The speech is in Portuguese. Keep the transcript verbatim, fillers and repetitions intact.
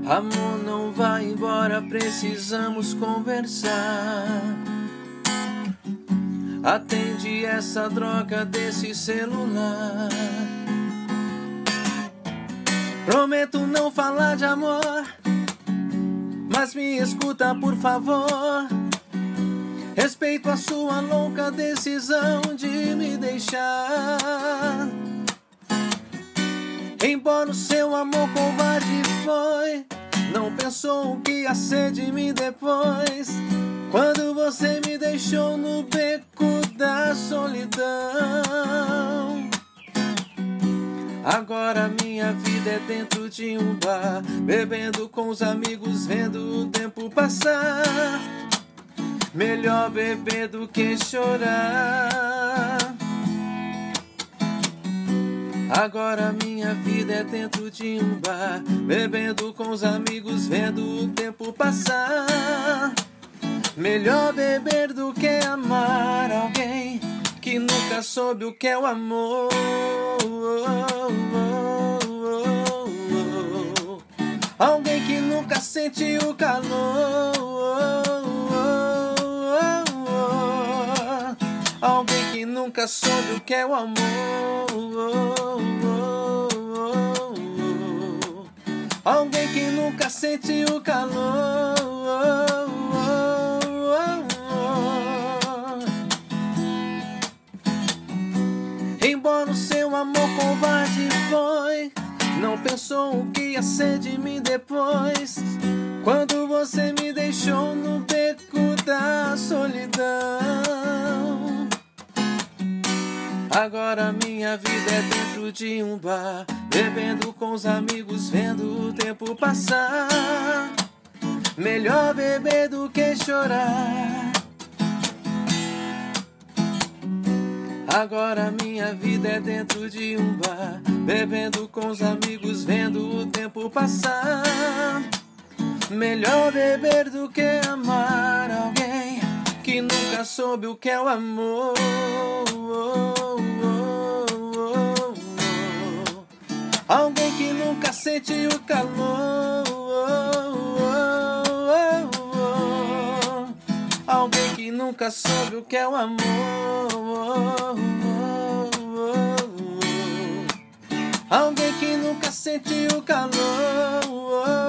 Amor, não vai embora, precisamos conversar. Atende essa droga desse celular. Prometo não falar de amor, mas me escuta por favor. Respeito a sua louca decisão de me deixar. Embora o seu amor covarde foi, não pensou o que ia ser de mim depois, quando você me deixou no beco da solidão. Agora minha vida é dentro de um bar, bebendo com os amigos, vendo o tempo passar. Melhor beber do que chorar. Agora minha vida é dentro de um bar, bebendo com os amigos, vendo o tempo passar. Melhor beber do que amar alguém que nunca soube o que é o amor. Alguém que nunca sentiu o calor. Alguém que nunca soube o que é o amor. Alguém que nunca sentiu o calor. Embora o seu amor covarde foi, não pensou o que ia ser de mim depois, quando você me deixou no beco da solidão. Agora minha vida é dentro de um bar, bebendo com os amigos, vendo o tempo passar. Melhor beber do que chorar. Agora minha vida é dentro de um bar, bebendo com os amigos, vendo o tempo passar. Melhor beber do que amar alguém que nunca soube o que é o amor. Alguém que nunca sentiu o calor. Alguém que nunca soube o que é o amor. Alguém que nunca sentiu o calor.